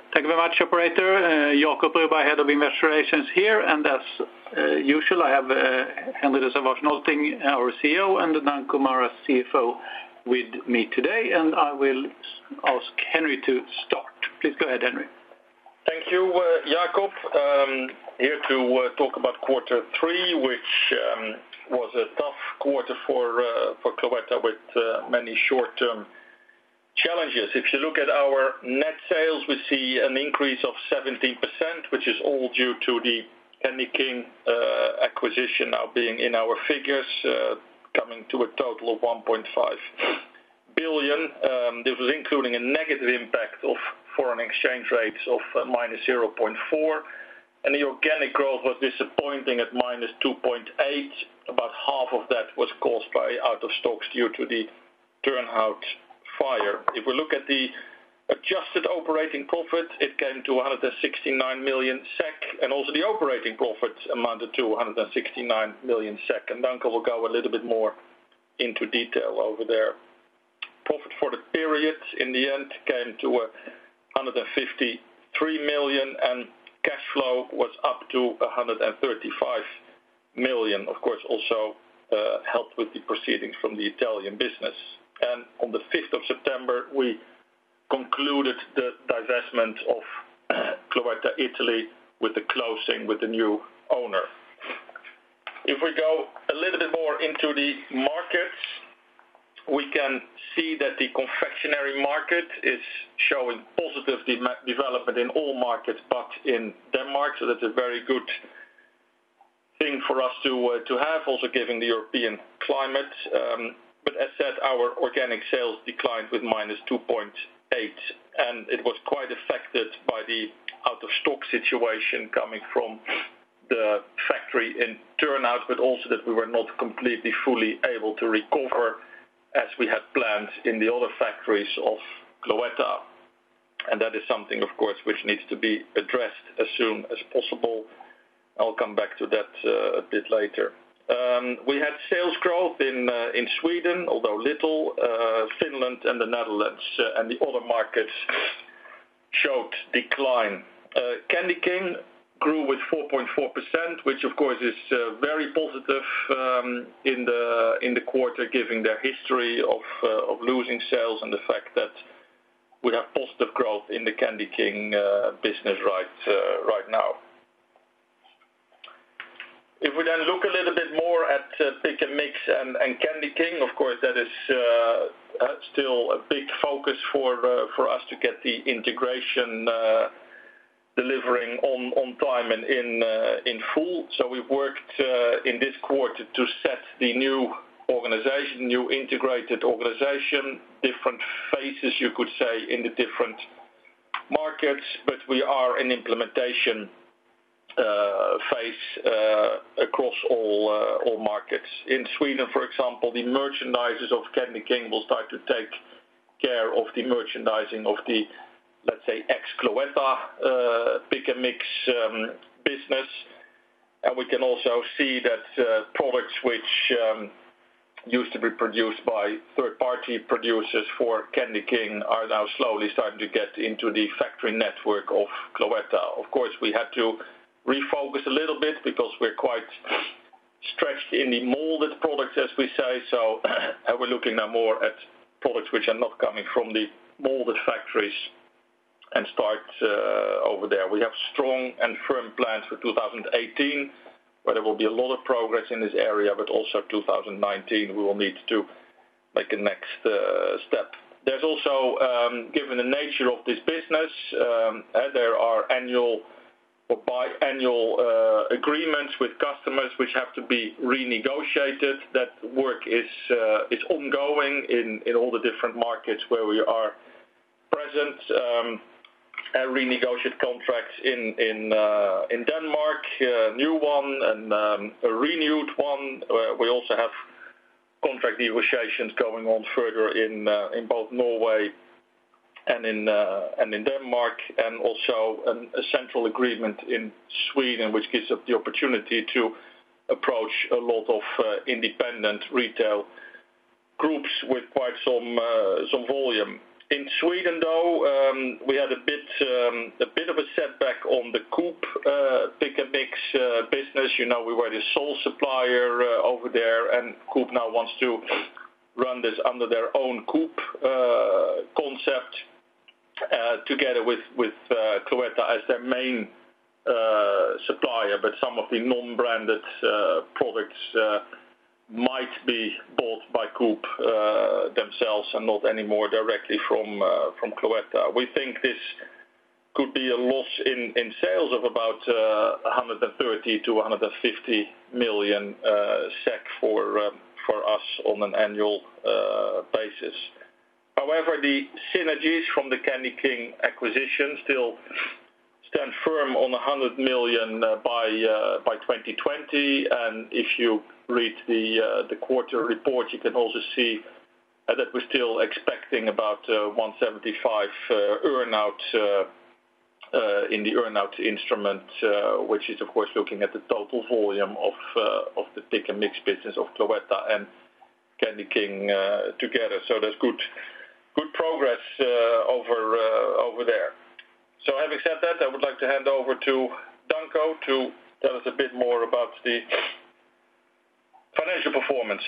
Thank you very much, operator. Jacob Broberg, Head of Investor Relations here, and as usual, I have Henri de Sauvage-Nolting, our CEO, and Danko Maras, CFO, with me today, and I will ask Henri to start. Please go ahead, Henri. Thank you, Jacob. Here to talk about quarter three, which was a tough quarter for Cloetta with many short-term challenges. If you look at our net sales, we see an increase of 17%, which is all due to the Candyking acquisition now being in our figures, coming to a total of 1.5 billion. This was including a negative impact of foreign exchange rates of minus 0.4, and the organic growth was disappointing at minus 2.8. About half of that was caused by out of stocks due to the Turnhout fire. If we look at the adjusted operating profit, it came to 169 million SEK, and also the operating profit amounted to 169 million SEK, and Danko will go a little bit more into detail over there. Profit for the period in the end came to 153 million, and cash flow was up to 135 million, of course also helped with the proceedings from the Italian business. And on the 5th of September, we concluded the divestment of Cloetta Italy with the closing with the new owner. If we go a little bit more into the markets, we can see that the confectionery market is showing positive development in all markets but in Denmark, so that's a very good thing for us to have, also given the European climate. But as said, our organic sales declined with minus 2.8, and it was quite affected by the out-of-stock situation coming from the factory in Turnhout, but also that we were not completely fully able to recover as we had planned in the other factories of Cloetta. And that is something, of course, which needs to be addressed as soon as possible. I'll come back to that a bit later. We had sales growth in Sweden, although little, Finland and the Netherlands, and the other markets showed decline. Candyking grew with 4.4%, which of course is very positive in the quarter, given their history of losing sales and the fact that we have positive growth in the Candyking business right now. If we then look a little bit more at Pick & Mix and Candyking, of course that is still a big focus for us to get the integration delivering on time and in full. So we've worked in this quarter to set the new organization, new integrated organization, different phases you could say in the different markets, but we are in implementation phase across all markets. In Sweden, for example, the merchandisers of Candyking will start to take care of the merchandising of the, let's say, ex-Cloetta Pick & Mix business. And we can also see that products which used to be produced by third-party producers for Candyking are now slowly starting to get into the factory network of Cloetta. Of course, we had to refocus a little bit because we're quite stretched in the molded products, as we say, so we're looking now more at products which are not coming from the molded factories and start over there. We have strong and firm plans for 2018, where there will be a lot of progress in this area, but also 2019 we will need to make a next step. There's also, given the nature of this business, there are annual or biannual agreements with customers which have to be renegotiated. That work is ongoing in all the different markets where we are present. Renegotiate contracts in Denmark, a new one and a renewed one. We also have contract negotiations going on further in both Norway and in Denmark, and also a central agreement in Sweden, which gives us the opportunity to approach a lot of independent retail groups with quite some volume. In Sweden, though, we had a bit of a setback on the Coop pick and mix business. You know, we were the sole supplier over there, and Coop now wants to run this under their own Coop concept, together with Cloetta as their main supplier. But some of the non-branded products might be bought by Coop themselves and not anymore directly from Cloetta. We think this could be a loss in sales of about 130 to 150 million SEK for us on an annual basis. However, the synergies from the Candy King acquisition still stand firm on 100 million by 2020, and if you read the quarter report, you can also see that we're still expecting about 175 earn-out in the earn-out instrument, which is of course looking at the total volume of the pick and mix business of Cloetta and Candy King together. So there's good progress over there. So having said that, I would like to hand over to Danko to tell us a bit more about the financial performance.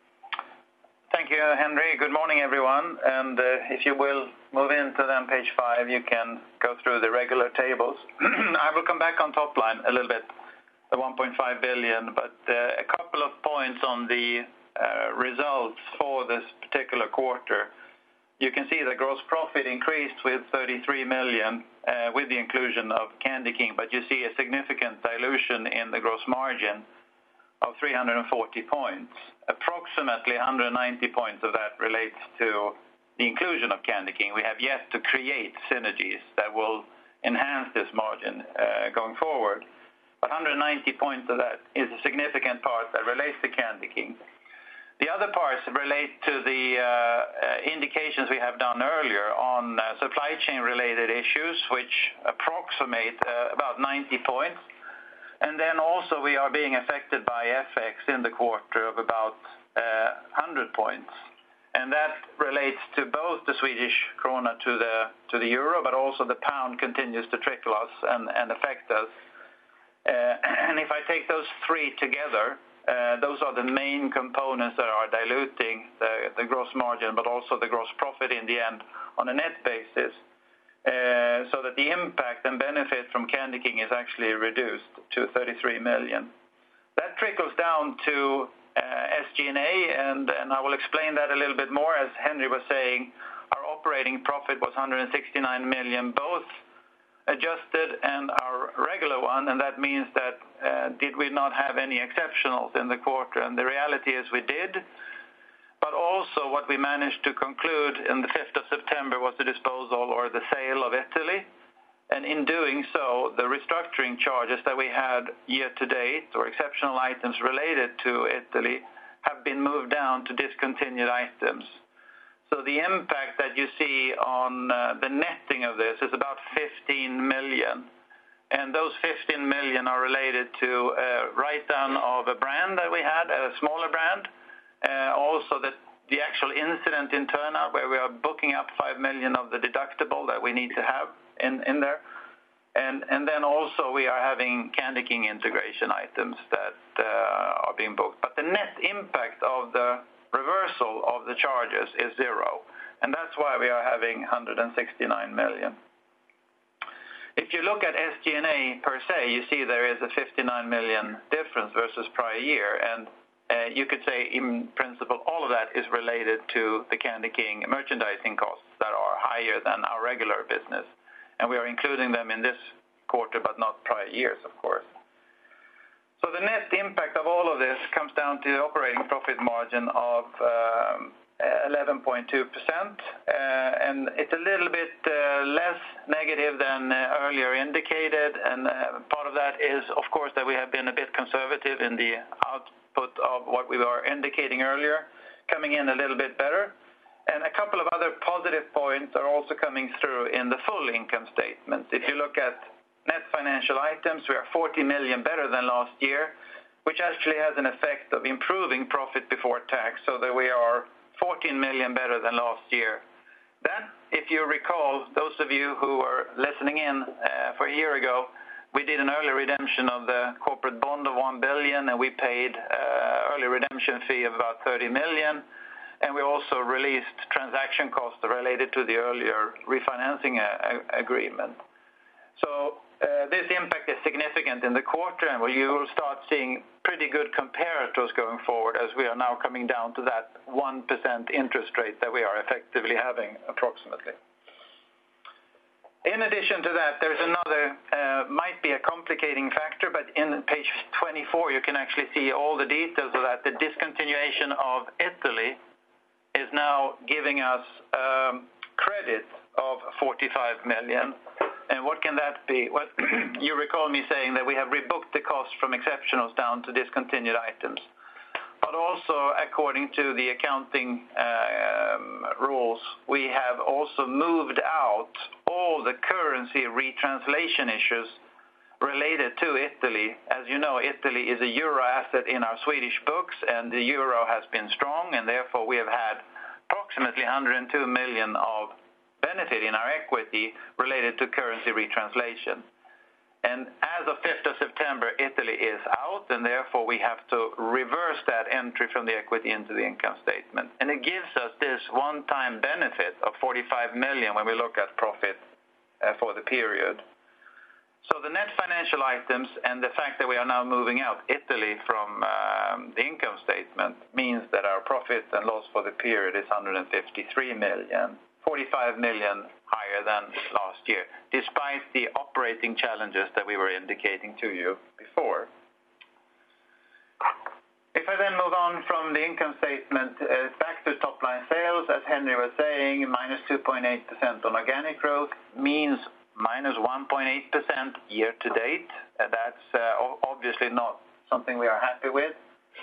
Thank you, Henry. Good morning, everyone. And if you will move into then page 5, you can go through the regular tables. I will come back on top line a little bit, the 1.5 billion, but a couple of points on the results for this particular quarter. You can see the gross profit increased with 33 million with the inclusion of Candy King, but you see a significant dilution in the gross margin of 340 points. Approximately 190 points of that relates to the inclusion of Candy King. We have yet to create synergies that will enhance this margin going forward. But 190 points of that is a significant part that relates to Candy King. The other parts relate to the indications we have done earlier on supply chain related issues, which approximate about 90 points. And then also we are being affected by FX in the quarter of about 100 points. And that relates to both the Swedish krona to the euro, but also the pound continues to trickle us and affect us. And if I take those three together, those are the main components that are diluting the gross margin, but also the gross profit in the end on a net basis. So that the impact and benefit from Candy King is actually reduced to 33 million. That trickles down to SG&A, and I will explain that a little bit more. As Henry was saying, our operating profit was 169 million, both adjusted and our regular one, and that means that did we not have any exceptionals in the quarter? And the reality is we did. But also what we managed to conclude in the 5th of September was the disposal or the sale of Italy. And in doing so, the restructuring charges that we had year to date or exceptional items related to Italy have been moved down to discontinued items. So the impact that you see on the netting of this is about 15 million. And those 15 million are related to a write-down of a brand that we had, a smaller brand. Also the actual incident in Turnhout where we are booking up 5 million of the deductible that we need to have in there. And then also we are having Candy King integration items that are being booked. But the net impact of the reversal of the charges is 0. And that's why we are having 169 million. If you look at SG&A per se, you see there is a 59 million difference versus prior year. And you could say in principle all of that is related to the Candy King merchandising costs that are higher than our regular business. And we are including them in this quarter, but not prior years, of course. So the net impact of all of this comes down to the operating profit margin of 11.2%. And it's a little bit less negative than earlier indicated. And part of that is, of course, that we have been a bit conservative in the output of what we were indicating earlier, coming in a little bit better. And a couple of other positive points are also coming through in the full income statement. If you look at net financial items, we are 40 million better than last year, which actually has an effect of improving profit before tax, so that we are 14 million better than last year. Then, if you recall, those of you who were listening in for a year ago, we did an early redemption of the corporate bond of 1 billion, and we paid early redemption fee of about 30 million. And we also released transaction costs related to the earlier refinancing agreement. So this impact is significant in the quarter, and you will start seeing pretty good comparators going forward as we are now coming down to that 1% interest rate that we are effectively having approximately. In addition to that, there's another, might be a complicating factor, but in page 24 you can actually see all the details of that. The discontinuation of Italy is now giving us credit of 45 million. And what can that be? Well, you recall me saying that we have rebooked the cost from exceptionals down to discontinued items. But also, according to the accounting rules, we have also moved out all the currency retranslation issues related to Italy. As you know, Italy is a euro asset in our Swedish books, and the euro has been strong, and therefore we have had approximately 102 million of benefit in our equity related to currency retranslation. And as of 5th of September, Italy is out, and therefore we have to reverse that entry from the equity into the income statement. And it gives us this one-time benefit of 45 million when we look at profit for the period. So the net financial items and the fact that we are now moving out Italy from the income statement means that our profit and loss for the period is 153 million, 45 million higher than last year, despite the operating challenges that we were indicating to you before. If I then move on from the income statement back to top-line sales, as Henry was saying, minus 2.8% on organic growth means minus 1.8% year-to-date. That's obviously not something we are happy with.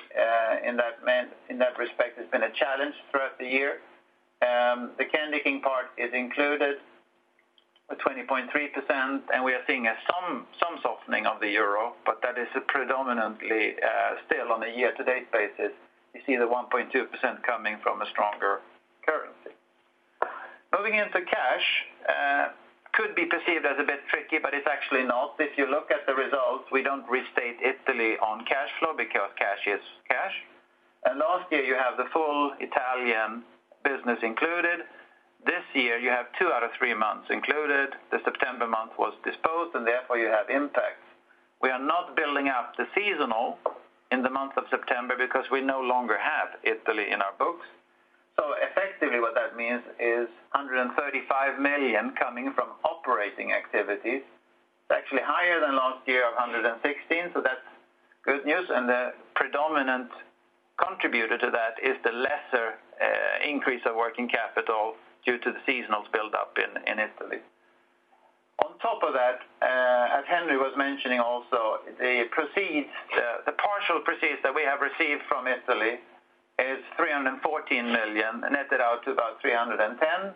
In that respect, it's been a challenge throughout the year. The Candy King part is included with 20.3%, and we are seeing some softening of the euro, but that is predominantly still on a year-to-date basis. You see the 1.2% coming from a stronger currency. Moving into cash, could be perceived as a bit tricky, but it's actually not. If you look at the results, we don't restate Italy on cash flow because cash is cash. And last year you have the full Italian business included. This year you have 2 out of 3 months included. The September month was disposed, and therefore you have impacts. We are not building up the seasonal in the month of September because we no longer have Italy in our books. So effectively what that means is 135 million coming from operating activities. It's actually higher than last year of 116, so that's good news. And the predominant contributor to that is the lesser increase of working capital due to the seasonals build-up in Italy. On top of that, as Henry was mentioning also, the proceeds, the partial proceeds that we have received from Italy is 314 million, netted out to about 310.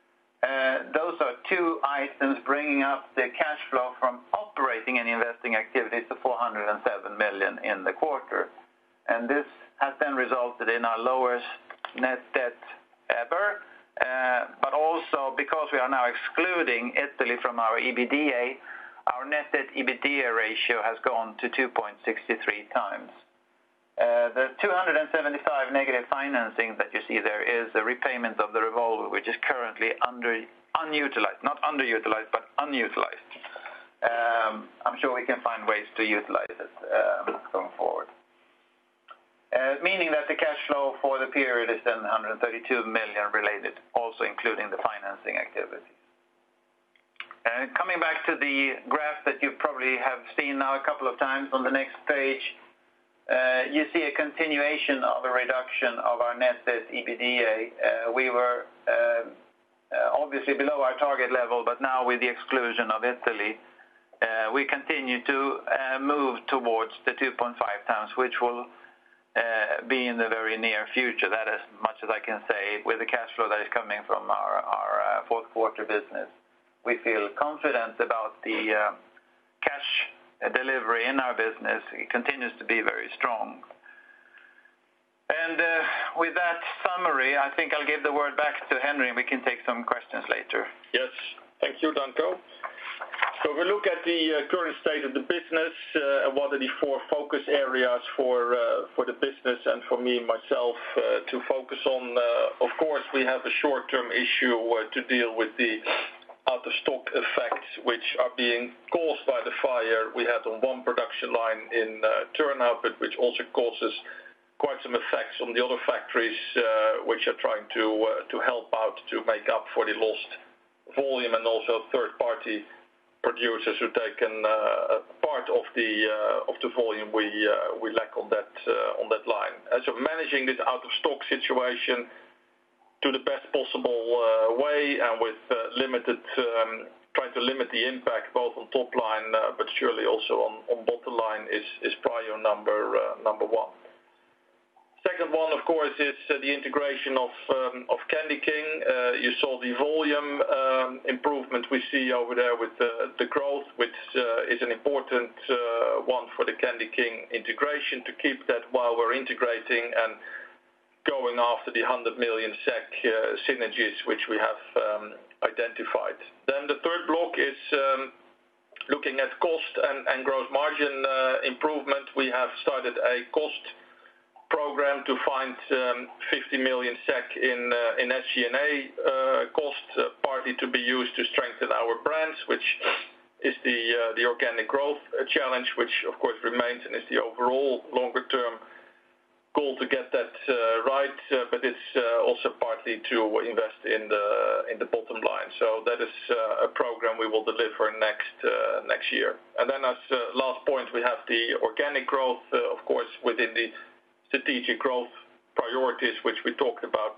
Those are 2 items bringing up the cash flow from operating and investing activities to 407 million in the quarter. And this has then resulted in our lowest net debt ever, but also because we are now excluding Italy from our EBITDA, our net debt EBITDA ratio has gone to 2.63 times. The 275 negative financing that you see there is a repayment of the revolver, which is currently unutilized, not underutilized, but unutilized. I'm sure we can find ways to utilize it going forward. Meaning that the cash flow for the period is then 132 million related, also including the financing activities. Coming back to the graph that you probably have seen now a couple of times on the next page, you see a continuation of a reduction of our net debt EBITDA. We were obviously below our target level, but now with the exclusion of Italy, we continue to move towards the 2.5 times, which will be in the very near future. That as much as I can say with the cash flow that is coming from our fourth quarter business. We feel confident about the cash delivery in our business. It continues to be very strong. And with that summary, I think I'll give the word back to Henry, and we can take some questions later. Yes, thank you, Danko. So we look at the current state of the business and what are the 4 focus areas for the business and for me myself to focus on. Of course, we have a short-term issue to deal with the out-of-stock effects which are being caused by the fire we had on one production line in Turnhout, but which also causes quite some effects on the other factories which are trying to help out to make up for the lost volume, and also third-party producers who taken part of the volume we lack on that line. So managing this out-of-stock situation to the best possible way, and with trying to limit the impact both on top line but surely also on bottom line is prior number 1. Second one, of course, is the integration of CandyKing. You saw the volume improvement we see over there with the growth, which is an important one for the CandyKing integration, to keep that while we're integrating and going after the 100 million SEK synergies which we have identified. Then the third block is looking at cost and gross margin improvement. We have started a cost program to find 50 million SEK in SG&A cost, partly to be used to strengthen our brands, which is the organic growth challenge, which of course remains and is the overall longer term goal to get that right, but it's also partly to invest in the bottom line. So that is a program we will deliver next year. And then as last point, we have the organic growth, of course, within the strategic growth priorities, which we talked about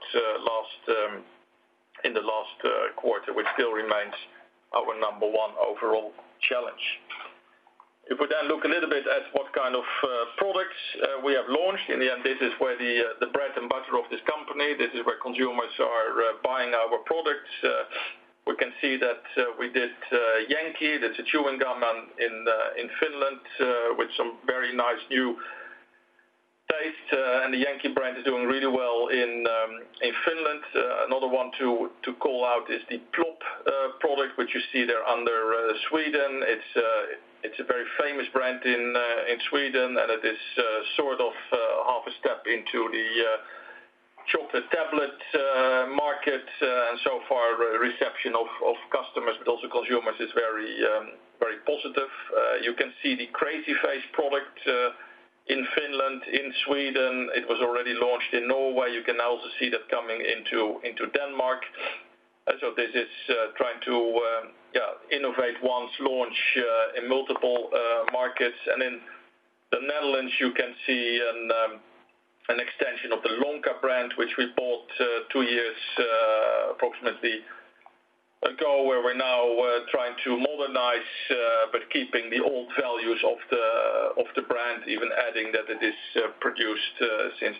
in the last quarter, which still remains our number 1 overall challenge. If we then look a little bit at what kind of products we have launched, in the end, this is where the bread and butter of this company, this is where consumers are buying our products. We can see that we did Yankee, that's a chewing gum in Finland, with some very nice new taste, and the Yankee brand is doing really well in Finland. Another one to call out is the Plop product, which you see there under Sweden. It's a very famous brand in Sweden, and it is sort of half a step into the chocolate tablet market, and so far reception of customers but also consumers is very positive. You can see the Crazy Face product in Finland, in Sweden. It was already launched in Norway. You can also see that coming into Denmark. So this is trying to innovate once, launch in multiple markets. And in the Netherlands, you can see an extension of the Lonka brand, which we bought 2 years approximately ago, where we're now trying to modernize, but keeping the old values of the brand, even adding that it is produced since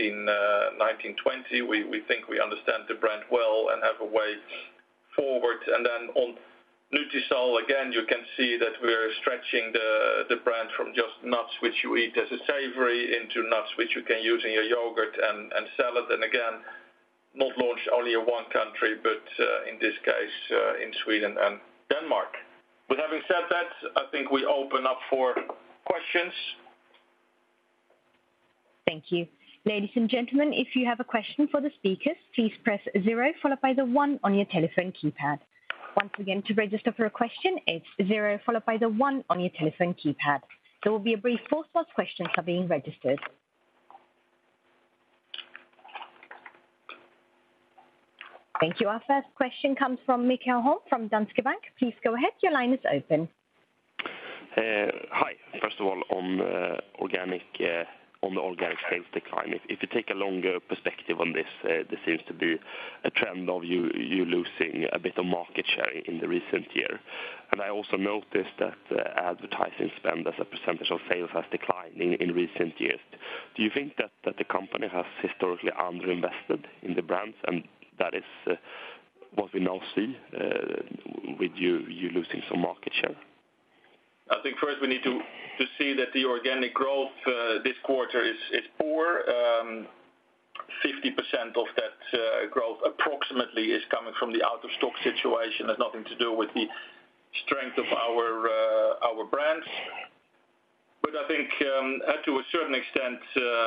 1920. We think we understand the brand well and have a way forward. And then on Nutisal, again, you can see that we're stretching the brand from just nuts which you eat as a savory into nuts which you can use in your yogurt and salad. And again, not launched only in one country, but in this case in Sweden and Denmark. But having said that, I think we open up for questions. Thank you. Ladies and gentlemen, if you have a question for the speakers, please press 0 followed by the 1 on your telephone keypad. Once again, to register for a question, it's 0 followed by the 1 on your telephone keypad. There will be a brief pause while questions are being registered. Thank you. Our first question comes from Mikael Holm from Danske Bank. Please go ahead. Your line is open. Hi. First of all, on the organic sales decline, if you take a longer perspective on this, there seems to be a trend of you losing a bit of market share in the recent year. And I also noticed that advertising spend as a percentage of sales has declined in recent years. Do you think that the company has historically underinvested in the brands, and that is what we now see with you losing some market share? I think first we need to see that the organic growth this quarter is poor. 50% of that growth approximately is coming from the out-of-stock situation. Has nothing to do with the strength of our brands. But I think to a certain extent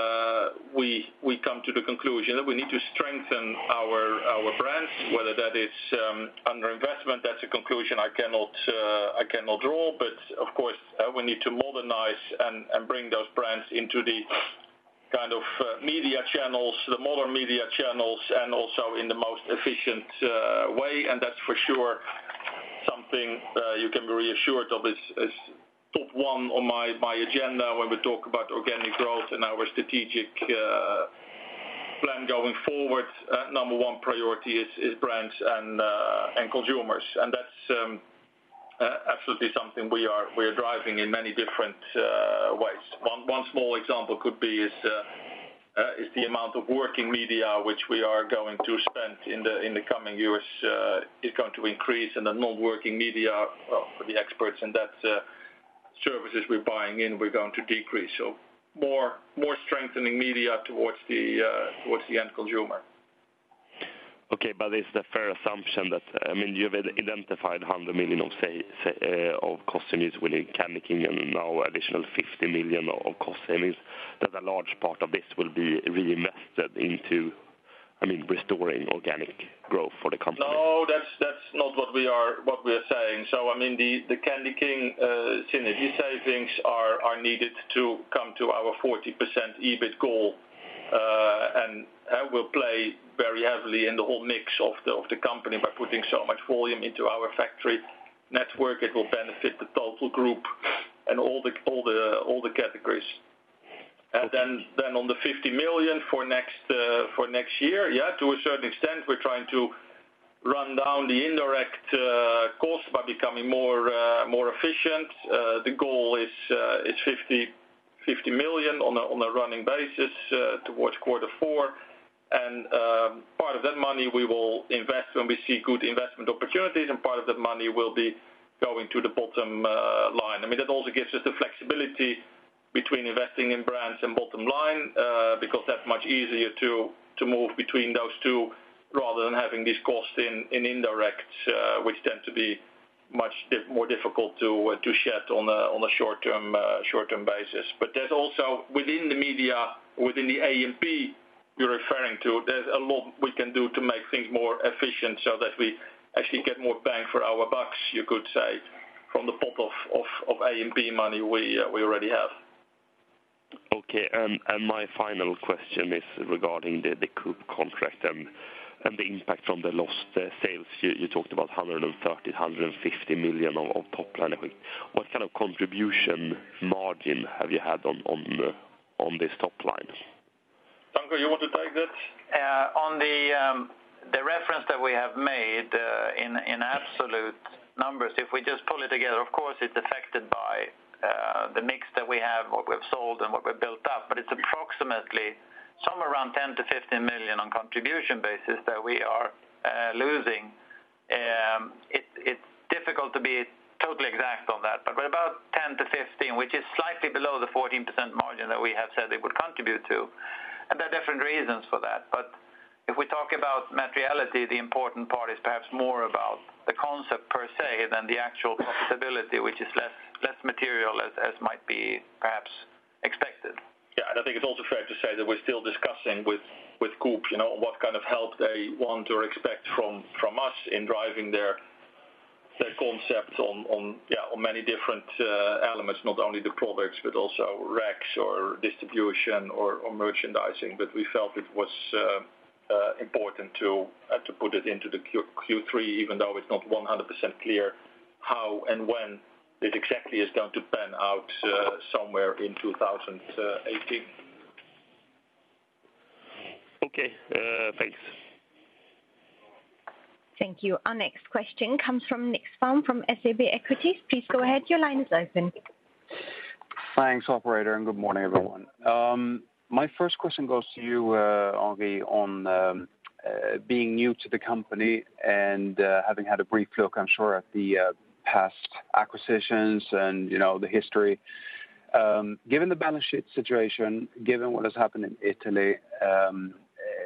we come to the conclusion that we need to strengthen our brands. Whether that is under investment, that's a conclusion I cannot draw. But of course we need to modernize and bring those brands into the kind of media channels, the modern media channels, and also in the most efficient way. And that's for sure something you can be reassured of is top one on my agenda when we talk about organic growth and our strategic plan going forward. Number one priority is brands and consumers, and that's absolutely something we are driving in many different ways. One small example could be is the amount of working media which we are going to spend in the coming years is going to increase, and the non-working media, well, for the experts in that services we're buying in, we're going to decrease. So more strengthening media towards the end consumer. Okay, but is the fair assumption that, I mean, you've identified 100 million of cost savings within Candyking and now additional 50 million of cost savings, that a large part of this will be reinvested into, I mean, restoring organic growth for the company? No, that's not what we are saying. So I mean, the Candyking synergy savings are needed to come to our 40% EBIT goal, and will play very heavily in the whole mix of the company by putting so much volume into our factory network. It will benefit the total group and all the categories. And then on the 50 million for next year, yeah, to a certain extent, we're trying to run down the indirect costs by becoming more efficient. The goal is 50 million on a running basis towards quarter four, and part of that money we will invest when we see good investment opportunities, and part of that money will be going to the bottom line. I mean, that also gives us the flexibility between investing in brands and bottom line, because that's much easier to move between those two rather than having these costs in indirects, which tend to be much more difficult to shed on a short-term basis. But there's also within the media, within the A&P you're referring to, there's a lot we can do to make things more efficient so that we actually get more bang for our bucks, you could say, from the pot of A&P money we already have. Okay, and my final question is regarding the Coop contract and the impact from the lost sales. You talked about 150 million of top line. What kind of contribution margin have you had on this top line? Danko, you want to take that? On the reference that we have made in absolute numbers, if we just pull it together, of course it's affected by the mix that we have, what we've sold and what we've built up, but it's approximately somewhere around 10 to 15 million on contribution basis that we are losing. It's difficult to be totally exact on that, but we're about 10 to 15, which is slightly below the 14% margin that we have said it would contribute to. And there are different reasons for that. But if we talk about materiality, the important part is perhaps more about the concept per se than the actual profitability, which is less material as might be perhaps expected. Yeah, and I think it's also fair to say that we're still discussing with Coop, you know, what kind of help they want or expect from us in driving their concept on many different elements, not only the products but also racks or distribution or merchandising. But we felt it was important to put it into the Q3, even though it's not 100% clear how and when it exactly is going to pan out somewhere in 2018. Okay, thanks. Thank you. Our next question comes from Nick Farm from SEB Equities. Please go ahead. Your line is open. Thanks, operator, and good morning, everyone. My first question goes to you, Henri, on being new to the company and having had a brief look, I'm sure, at the past acquisitions and, you know, the history. Given the balance sheet situation, given what has happened in Italy,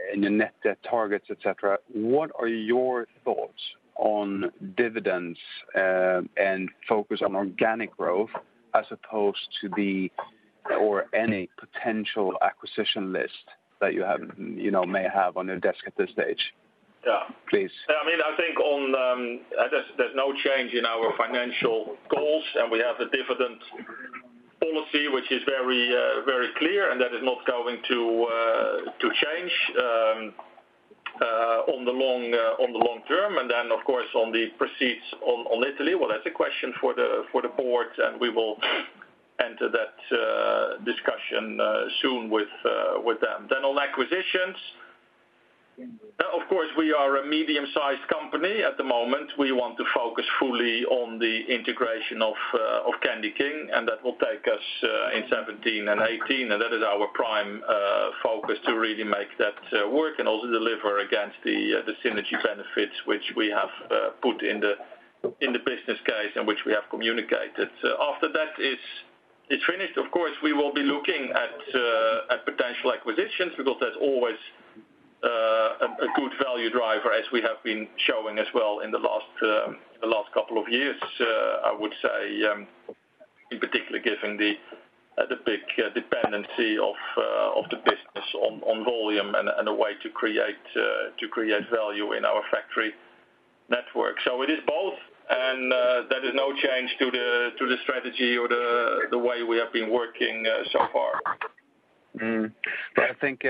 your net debt targets, etc. What are your thoughts on dividends and focus on organic growth as opposed to any potential acquisition list that you have, may have on your desk at this stage? Yeah. Please. I mean, I think there's no change in our financial goals, and we have a dividend policy which is very very clear, and that is not going to change on the long term. And then, of course, on the proceeds on Italy, well, that's a question for the board, and we will enter that discussion soon with them. Then on acquisitions, of course, we are a medium-sized company at the moment. We want to focus fully on the integration of Candy King, and that will take us in 17 and 18, and that is our prime focus, to really make that work and also deliver against the synergy benefits which we have put in the business case and which we have communicated. After that is finished, of course, we will be looking at potential acquisitions, because that's always a good value driver, as we have been showing as well in the last couple of years. I would say, in particular, given the big dependency of the business on volume and a way to create value in our factory network. So it is both, and there is no change to the strategy or the way we have been working so far. But I think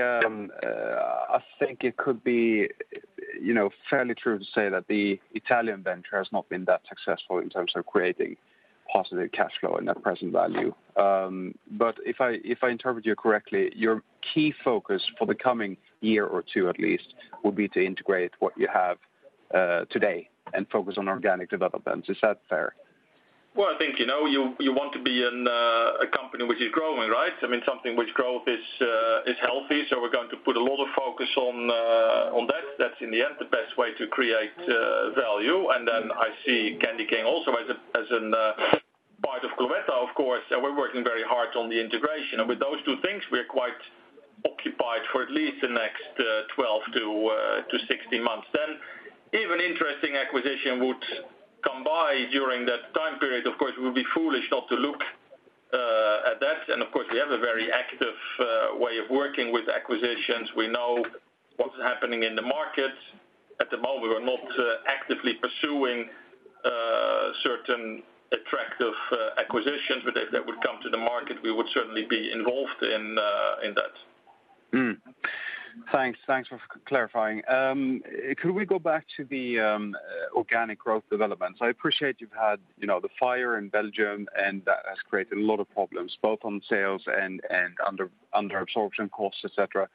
it could be, fairly true to say that the Italian venture has not been that successful in terms of creating positive cash flow and net present value. But if I interpret you correctly, your key focus for the coming year or two at least would be to integrate what you have today and focus on organic developments. Is that fair? Well, I think, you want to be a company which is growing, right? I mean, something which growth is healthy, so we're going to put a lot of focus on that. That's in the end the best way to create value. And then I see Candy King also as a part of Cloetta, of course, and we're working very hard on the integration. And with those two things, we're quite occupied for at least the next 12 to 16 months. Then, if an interesting acquisition would come by during that time period, of course, we would be foolish not to look at that. And of course, we have a very active way of working with acquisitions. We know what's happening in the market. At the moment, we're not actively pursuing certain attractive acquisitions, but if that would come to the market, we would certainly be involved in that. Thanks for clarifying. Could we go back to the organic growth developments? I appreciate you've had, the fire in Belgium, and that has created a lot of problems, both on sales and under absorption costs, etc.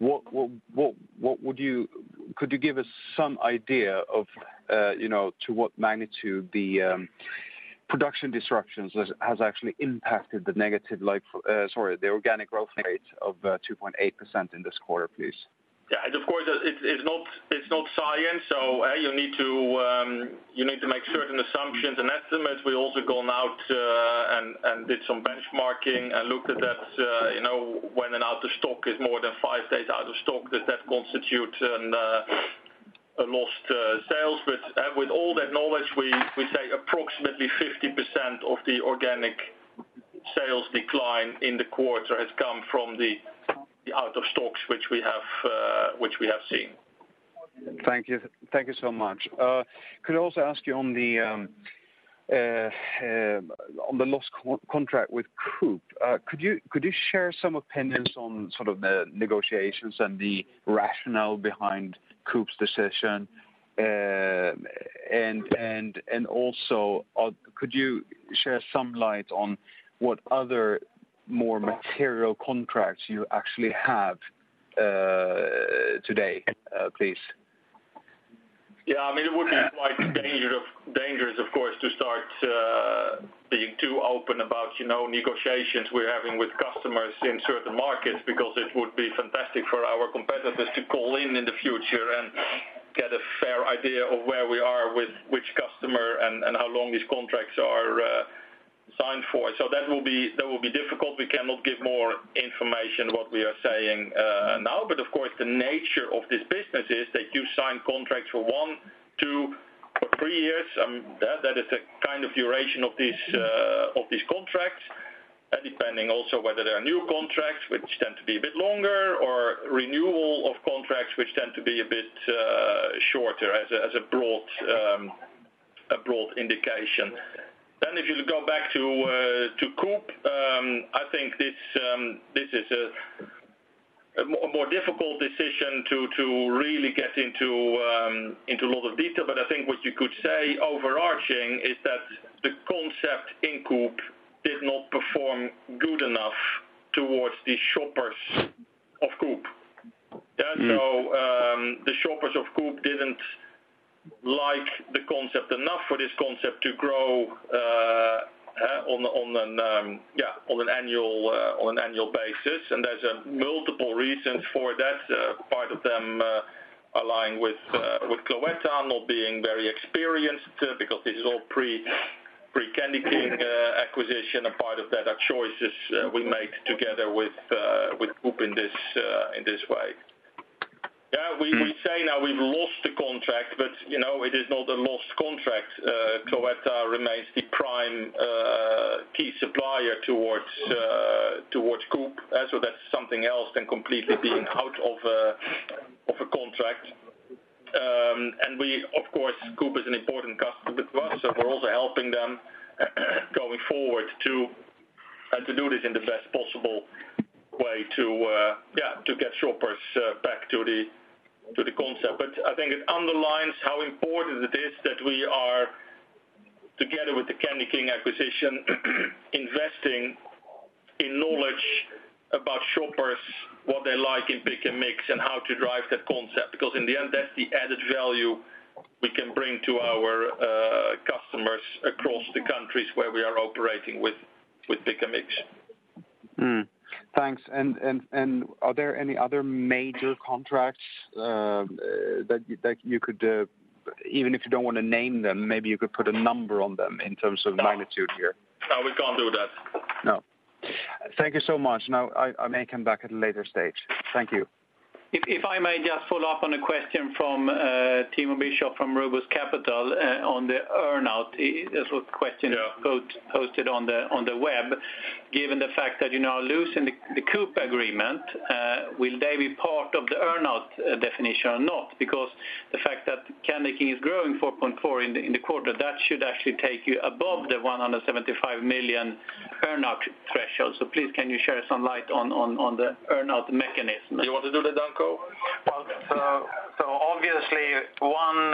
Could you give us some idea of, to what magnitude the production disruptions has actually impacted the the organic growth rate of 2.8% in this quarter, please? Yeah, and of course it's not science, so you need to make certain assumptions and estimates. We also gone out and did some benchmarking and looked at that. When an out of stock is more than 5 days out of stock, does that constitute a lost sales? But with all that knowledge, we say approximately 50% of the organic sales decline in the quarter has come from the out of stocks which we have seen. Thank you so much. Could I also ask you on the lost contract with Coop? Could you share some opinions on sort of the negotiations and the rationale behind Coop's decision, and also could you share some light on what other more material contracts you actually have today, please? Yeah, I mean, it would be quite dangerous, of course, to start being too open about, negotiations we're having with customers in certain markets, because it would be fantastic for our competitors to call in the future and get a fair idea of where we are with which customer and how long these contracts are signed for. So that will be difficult. We cannot give more information what we are saying now. But of course, the nature of this business is that you sign contracts for 1, 2, or 3 years. That is the kind of duration of these contracts. Depending also whether there are new contracts which tend to be a bit longer, or renewal of contracts which tend to be a bit shorter as a broad indication. Then if you go back to Coop, I think this is a more difficult decision to really get into a lot of detail. But I think what you could say overarching is that the concept in Coop did not perform good enough towards the shoppers of Coop. Yeah, so the shoppers of Coop didn't like the concept enough for this concept to grow on an annual basis, and there's multiple reasons for that. Part of them are lying with Cloetta not being very experienced because this is all pre-Candy King acquisition, and part of that are choices we made together with Coop in this way. Yeah, we say now we've lost the contract, but it is not a lost contract. Cloetta remains the prime key supplier towards Coop, so that's something else than completely being out of a contract. And we, of course, Coop is an important customer to us, so we're also helping them going forward to do this in the best possible way to get shoppers back to the concept. But I think it underlines how important it is that we are, together with the Candy King acquisition, investing in knowledge about shoppers, what they like in pick and mix, and how to drive that concept. Because in the end, that's the added value we can bring to our customers across the countries where we are operating with pick and mix. Thanks. And are there any other major contracts that you could, even if you don't want to name them, maybe you could put a number on them in terms of magnitude here? No, we can't do that. No. Thank you so much. Now, I may come back at a later stage. Thank you. If I may just follow up on a question from Timo Bischoff from Robus Capital on the earnout. There's a question posted on the web. Given the fact that you now losing the Coop agreement, will they be part of the earnout definition or not? Because the fact that Candy King is growing 4.4 in the quarter, that should actually take you above the 175 million earnout threshold. So please, can you share some light on the earnout mechanism? You want to do that, Danko? Well, so obviously one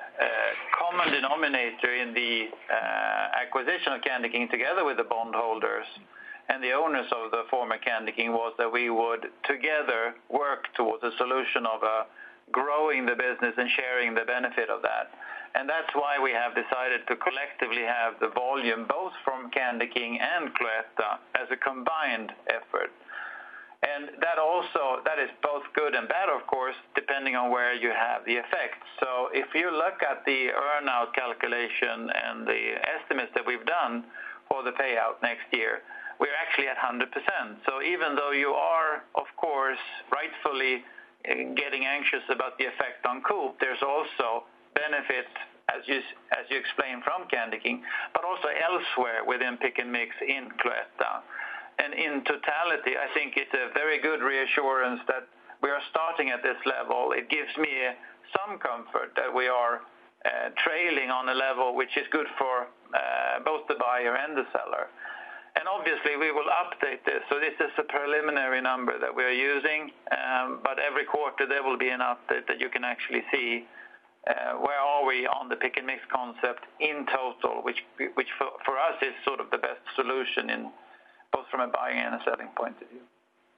common denominator in the acquisition of Candy King together with the bondholders and the owners of the former Candy King was that we would together work towards a solution of growing the business and sharing the benefit of that. And that's why we have decided to collectively have the volume both from Candy King and Cloetta as a combined effort. And that is both good and bad, of course, depending on where you have the effect. So if you look at the earnout calculation and the estimates that we've done for the payout next year, we're actually at 100%. So even though you are, of course, rightfully getting anxious about the effect on Coop, there's also benefits, as you explained, from Candy King, but also elsewhere within Pick and Mix in Cloetta. And in totality, I think it's a very good reassurance that we are starting at this level. It gives me some comfort that we are trailing on a level which is good for both the buyer and the seller. And obviously, we will update this. So this is a preliminary number that we are using, but every quarter there will be an update that you can actually see where are we on the Pick and Mix concept in total, which for us is sort of the best solution in both from a buying and a selling point of view.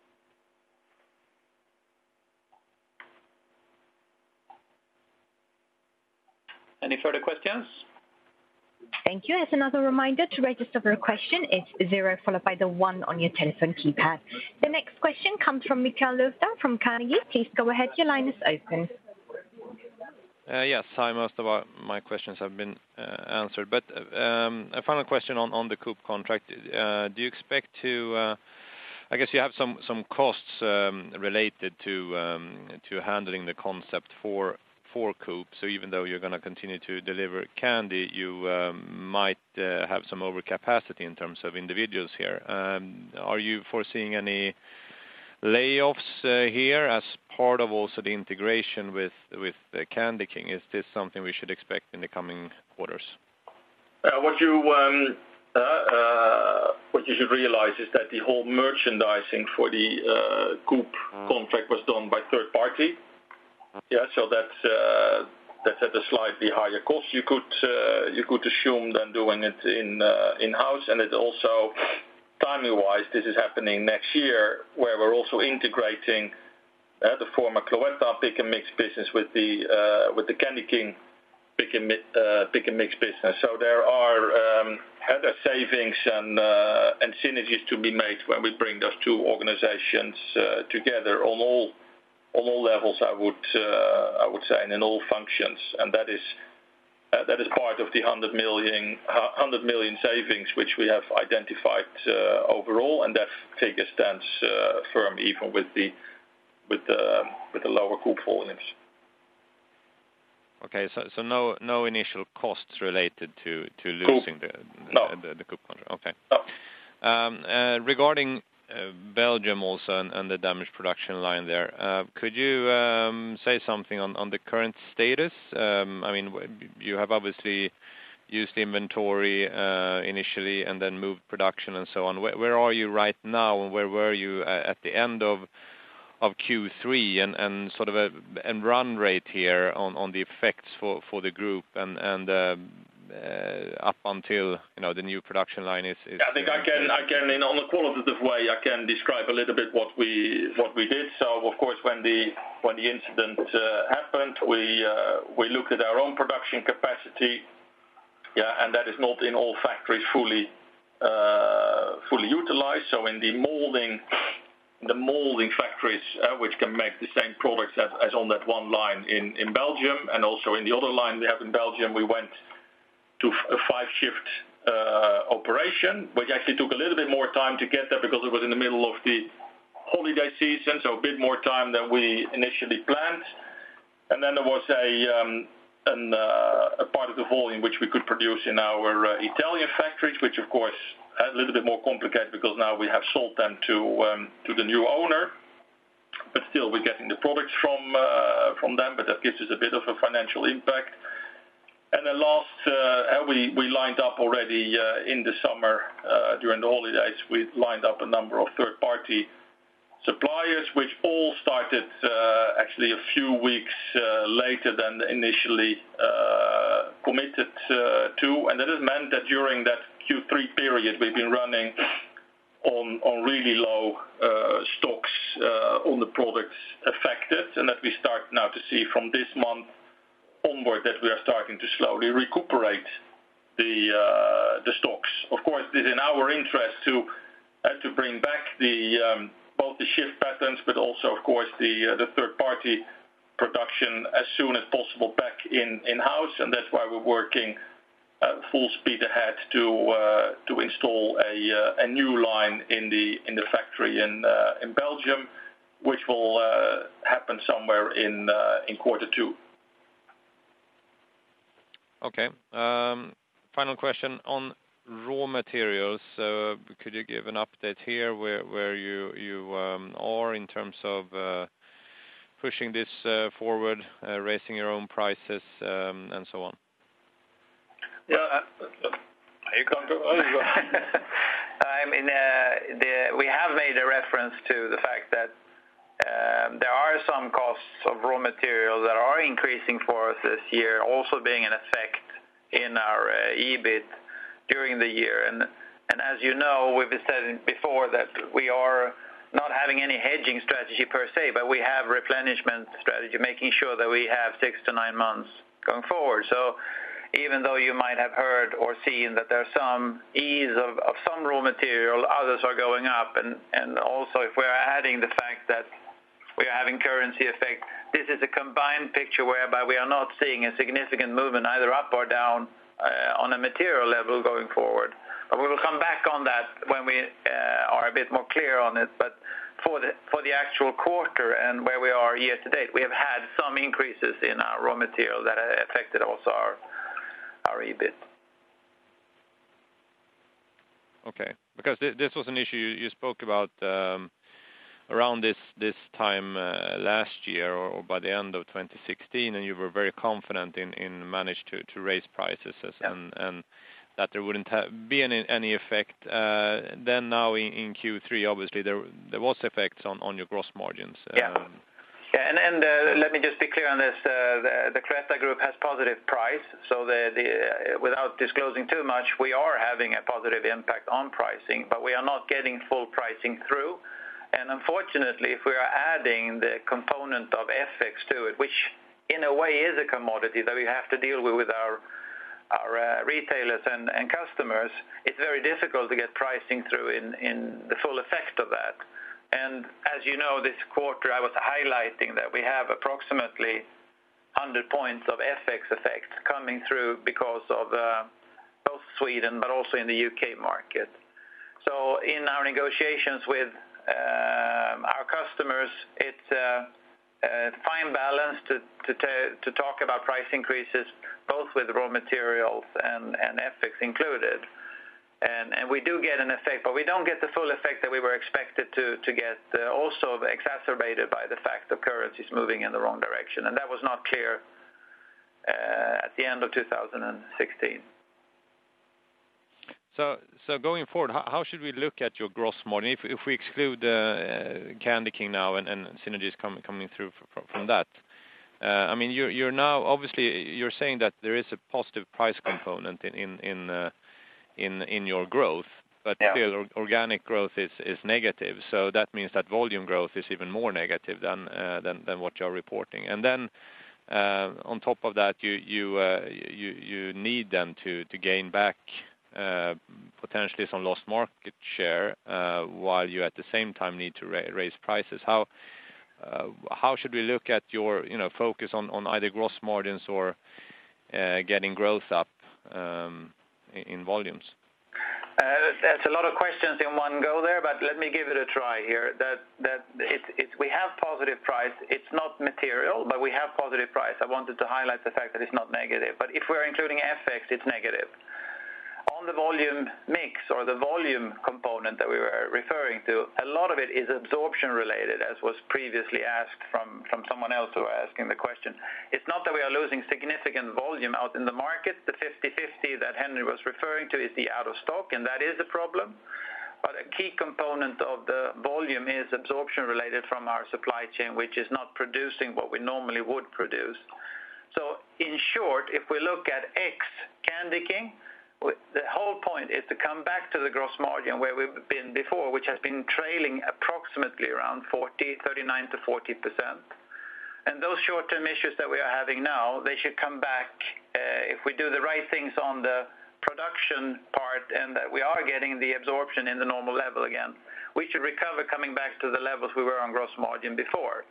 Any further questions? Thank you. As another reminder, to register for a question, it's 0 followed by the 1 on your telephone keypad. The next question comes from Mikael Löfdahl from Carnegie. Please go ahead. Your line is open. Yes. Hi, most of my questions have been answered. But a final question on the Coop contract. Do you expect to... I guess you have some costs related to handling the concept for Coop. So even though you're going to continue to deliver candy, you might have some overcapacity in terms of individuals here. Are you foreseeing any layoffs here as part of also the integration with Candy King? Is this something we should expect in the coming quarters? What you should realize is that the whole merchandising for the Coop contract was done by third party. Yeah, so that's at a slightly higher cost. You could assume than doing it in-house, and it also timing-wise, this is happening next year, where we're also integrating the former Cloetta Pick and Mix business with the Candy King Pick and Mix business. So there are other savings and synergies to be made when we bring those two organizations together on all levels. I would say, and in all functions, and that is part of the 100 million savings which we have identified overall, and that figure stands firm even with the lower Coop volumes. Okay, so no initial costs related to losing the Coop contract. Okay. No. Regarding Belgium also and the damaged production line there, could you say something on the current status? I mean, you have obviously used inventory initially and then moved production and so on. Where are you right now, and where were you at the end of Q3 and sort of a run rate here on the effects for the group and up until the new production line is yeah, I think I can in on a qualitative way I can describe a little bit what we did. So of course when the incident happened, we looked at our own production capacity, and that is not in all factories fully utilized. So in the molding factories, which can make the same products as on that one line in Belgium, and also in the other line we have in Belgium, we went to a 5-shift operation, which actually took a little bit more time to get there because it was in the middle of the holiday season, so a bit more time than we initially planned. And then there was a part of the volume which we could produce in our Italian factories, which of course a little bit more complicated because now we have sold them to the new owner, but still we're getting the products from them, but that gives us a bit of a financial impact. And then last we lined up already in the summer during the holidays, we lined up a number of third-party suppliers which all started actually a few weeks later than initially committed to, and that has meant that during that Q3 period we've been running on really low stocks on the products affected, and that we start now to see from this month onward that we are starting to slowly recuperate the stocks. Of course, it is in our interest to bring back both the shift patterns, but also, of course, the third-party production as soon as possible back in-house, and that's why we're working full speed ahead to install a new line in the factory in Belgium, which will happen somewhere in quarter 2. Okay. Final question on raw materials. Could you give an update here where you are in terms of pushing this forward, raising your own prices, and so on? Yeah. You can go. I mean, we have made a reference to the fact that there are some costs of raw material that are increasing for us this year, also being an effect in our EBIT during the year. And as you know, we've said before that we are not having any hedging strategy per se, but we have replenishment strategy, making sure that we have 6 to 9 months going forward. So even though you might have heard or seen that there's some ease of some raw material, others are going up, and also if we're adding the fact that we are having currency effect. This is a combined picture whereby we are not seeing a significant movement either up or down on a material level going forward. But we will come back on that when we are a bit more clear on it. But for the actual quarter and where we are year to date, we have had some increases in our raw material that affected also our EBIT. Okay, because this was an issue you spoke about around this time last year or by the end of 2016, and you were very confident in manage to raise prices and that there wouldn't be any effect. Then now in Q3, obviously there was effects on your gross margins. And let me just be clear on this. The Cloetta Group has positive price, so without disclosing too much, we are having a positive impact on pricing, but we are not getting full pricing through. And unfortunately, if we are adding the component of FX to it, which in a way is a commodity that we have to deal with our retailers and customers, it's very difficult to get pricing through in the full effect of that. And as you know, this quarter I was highlighting that we have approximately 100 points of FX effect coming through because of both Sweden but also in the UK market. So in our negotiations with our customers, it's a fine balance to talk about price increases, both with raw materials and FX included. And we do get an effect, but we don't get the full effect that we were expected to get, also exacerbated by the fact of currencies moving in the wrong direction. And that was not clear at the end of 2016. So going forward, how should we look at your gross margin if we exclude CandyKing now and synergies coming through from that? I mean, you're now obviously you're saying that there is a positive price component in your growth, but still organic growth is negative. So that means that volume growth is even more negative than what you're reporting. And then on top of that, you need them to gain back potentially some lost market share while you at the same time need to raise prices. How should we look at your focus on either gross margins or getting growth up in volumes? That's a lot of questions in one go there, but let me give it a try here. We have positive price. It's not material, but we have positive price. I wanted to highlight the fact that it's not negative. But if we're including FX, it's negative. On the volume mix or the volume component that we were referring to, a lot of it is absorption related, as was previously asked from someone else who was asking the question. It's not that we are losing significant volume out in the market. The 50-50 that Henry was referring to is the out of stock, and that is a problem. But a key component of the volume is absorption related from our supply chain, which is not producing what we normally would produce. So in short, if we look at CandyKing, the whole point is to come back to the gross margin where we've been before, which has been trailing approximately around 39 to 40%. And those short-term issues that we are having now, they should come back if we do the right things on the production part and that we are getting the absorption in the normal level again. We should recover coming back to the levels we were on gross margin before.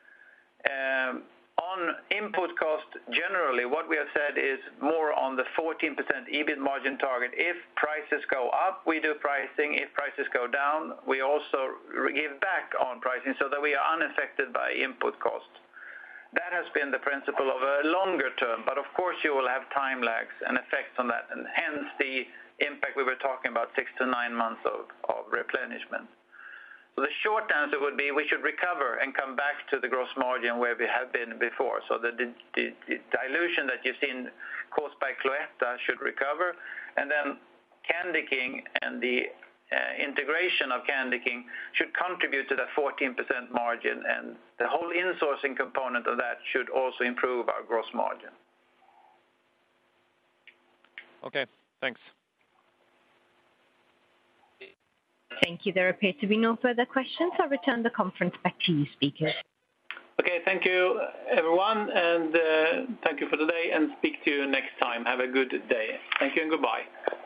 On input cost, generally, what we have said is more on the 14% EBIT margin target. If prices go up, we do pricing. If prices go down, we also give back on pricing so that we are unaffected by input costs. That has been the principle of a longer term, but of course you will have time lags and effects on that, and hence the impact we were talking about 6 to 9 months of replenishment. So the short answer would be we should recover and come back to the gross margin where we have been before. So the dilution that you've seen caused by Cloetta should recover. And then CandyKing and the integration of CandyKing should contribute to the 14% margin. And the whole insourcing component of that should also improve our gross margin. Okay, thanks. Thank you. There appear to be no further questions. I'll return the conference back to you, speakers. Okay, thank you, everyone, and thank you for today, and speak to you next time. Have a good day. Thank you and goodbye.